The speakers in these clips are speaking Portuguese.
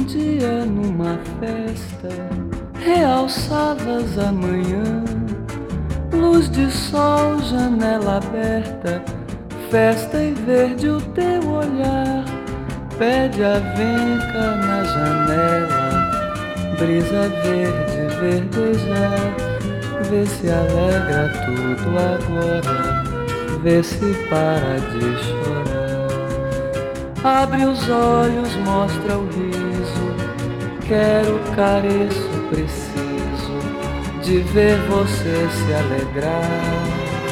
dia numa festa, realçavas a manhã, luz de sol, janela aberta, festa e verde o teu olhar, pede a venca na janela, brisa verde verdejar, vê se alegra tudo agora, vê se para de chorar. Abre os olhos, mostra o riso, quero, careço, preciso de ver você se alegrar.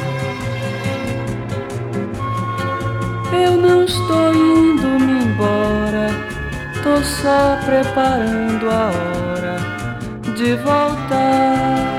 Eu não estou indo-me embora, tô só preparando a hora de voltar.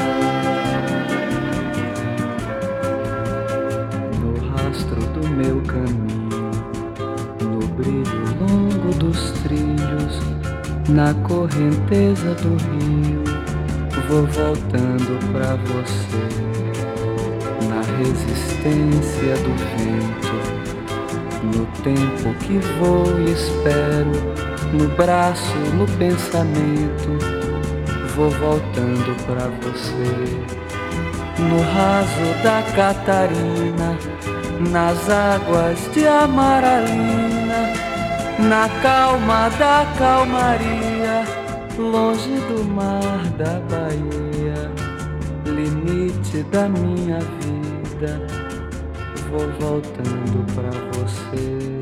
No rastro do meu caminho, no brilho longo dos trilhos, na correnteza do rio, vou voltando pra você. Na resistência do vento, no tempo que vou e espero, no braço, no pensamento, vou voltando pra você. No raso da Catarina, nas águas de Amaralina, na calma da calmaria, longe do mar da Bahia, limite da minha vida, vou voltando pra você.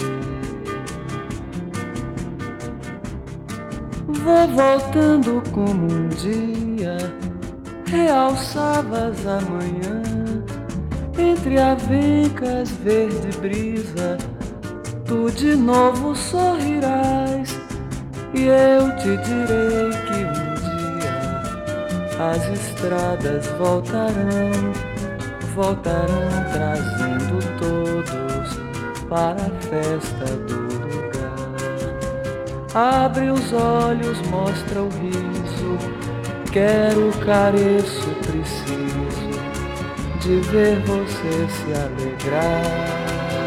Vou voltando como um dia realçavas a manhã, entre avencas verde brisa, tu de novo sorrirás, e eu te direi que um dia as estradas voltarão, voltarão trazendo todos para a festa do lugar. Abre os olhos, mostra o riso, quero, careço, preciso de ver você se alegrar.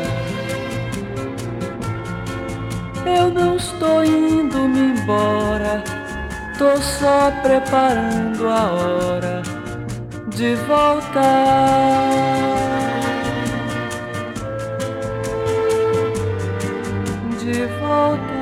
Eu não estou indo-me embora, tô só preparando a hora de voltar. De voltar.